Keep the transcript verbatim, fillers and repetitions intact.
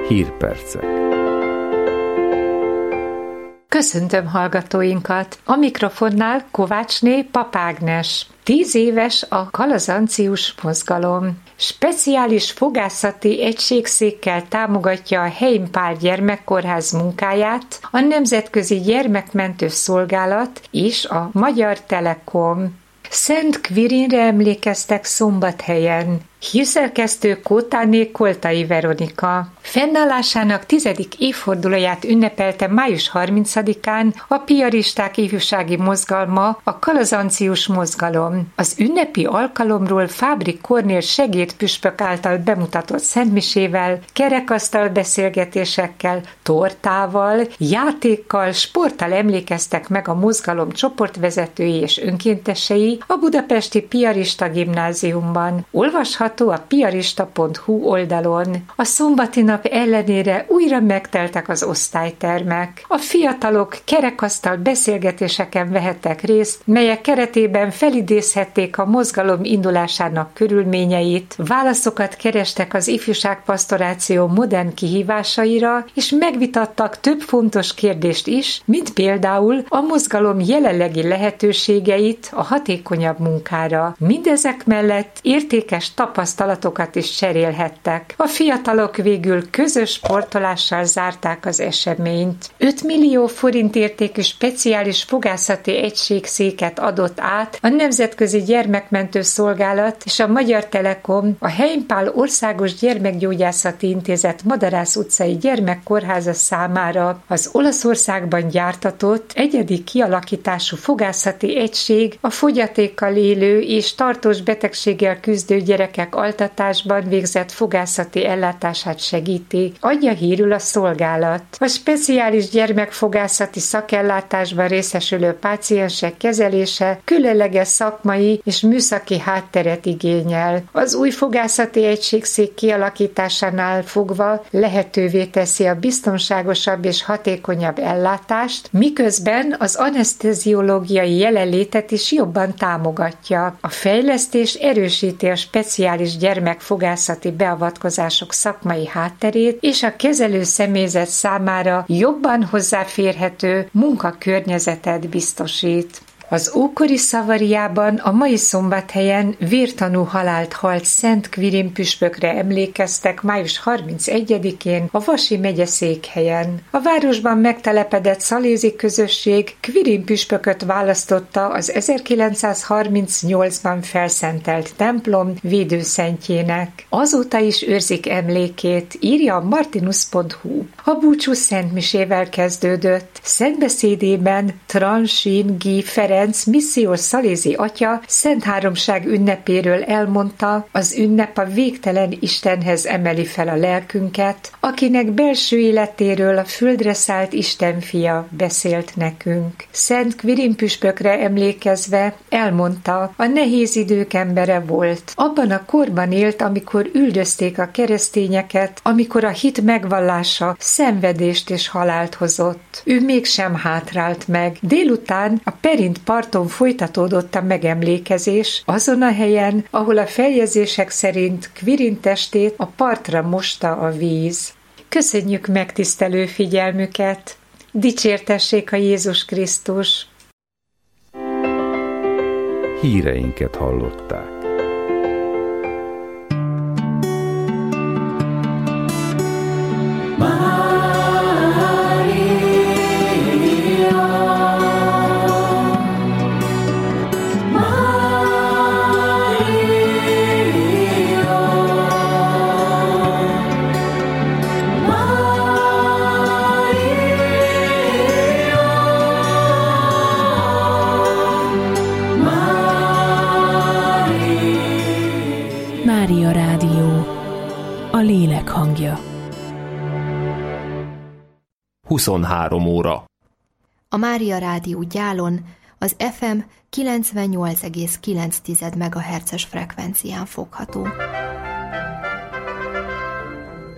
Hírpercek. Köszöntöm hallgatóinkat! A mikrofonnál Kovácsné Pap Ágnes. Tíz éves a kalazancius mozgalom. Speciális fogászati egységszékkel támogatja a Heimpál gyermekkórház munkáját a Nemzetközi Gyermekmentő Szolgálat és a Magyar Telekom. Szent Quirinre emlékeztek Szombathelyen. Hírszerkesztő Kótáné Koltai Veronika. Fennállásának tizedik évfordulóját ünnepelte május harmincadikán a piaristák ifjúsági mozgalma, a kalazancius mozgalom. Az ünnepi alkalomról Fábri Kornél segédpüspök által bemutatott szentmisével, kerekasztal beszélgetésekkel, tortával, játékkal, sporttal emlékeztek meg a mozgalom csoportvezetői és önkéntesei a budapesti Piarista Gimnáziumban. Olvashat a piarista pont hu oldalon. A szombati nap ellenére újra megteltek az osztálytermek. A fiatalok kerekasztal beszélgetéseken vehettek részt, melyek keretében felidézhették a mozgalom indulásának körülményeit, válaszokat kerestek az ifjúságpastoráció modern kihívásaira, és megvitattak több fontos kérdést is, mint például a mozgalom jelenlegi lehetőségeit a hatékonyabb munkára. Mindezek mellett értékes tapasztalatokat tapasztalatokat is cserélhettek. A fiatalok végül közös sportolással zárták az eseményt. öt millió forint értékű speciális fogászati egységszéket adott át a Nemzetközi Gyermekmentő Szolgálat és a Magyar Telekom a Heimpál Országos Gyermekgyógyászati Intézet Madarász utcai gyermekkórháza számára. Az Olaszországban gyártatott egyedi kialakítású fogászati egység a fogyatékkal élő és tartós betegséggel küzdő gyerekek altatásban végzett fogászati ellátását segíti, adja hírül a szolgálat. A speciális gyermekfogászati szakellátásban részesülő páciensek kezelése különleges szakmai és műszaki hátteret igényel. Az új fogászati egységszék kialakításánál fogva lehetővé teszi a biztonságosabb és hatékonyabb ellátást, miközben az aneszteziológiai jelenlétet is jobban támogatja. A fejlesztés erősíti a speciális gyermekfogászati beavatkozások szakmai hátterét és a kezelő személyzet számára jobban hozzáférhető munkakörnyezetet biztosít. Az ókori Szavariában a mai Szombathelyen vértanú halált halt Szent Quirin püspökre emlékeztek május harmincegyedikén a Vasi megye székhelyen. A városban megtelepedett szalézi közösség Quirin püspököt választotta az ezerkilencszázharmincnyolcban felszentelt templom védőszentjének. Azóta is őrzik emlékét, írja a martinus pont hu. A búcsú szentmisével kezdődött. Szentbeszédében Transin G. Ferenc missziós szalézi atya Szent Háromság ünnepéről elmondta, az ünnep a végtelen Istenhez emeli fel a lelkünket, akinek belső életéről a földre szállt Isten fia beszélt nekünk. Szent Quirin püspökre emlékezve elmondta, a nehéz idők embere volt. Abban a korban élt, amikor üldözték a keresztényeket, amikor a hit megvallása szenvedést és halált hozott. Ő mégsem hátrált meg. Délután a Perint parton folytatódott a megemlékezés, azon a helyen, ahol a feljegyzések szerint Quirin testét a partra mosta a víz. Köszönjük megtisztelő figyelmüket! Dicsértessék a Jézus Krisztus! Híreinket hallották. Mária Rádió, a lélek hangja. huszonhárom óra. A Mária Rádió Gyálon az ef em kilencvennyolc egész kilenc megahertzes frekvencián fogható.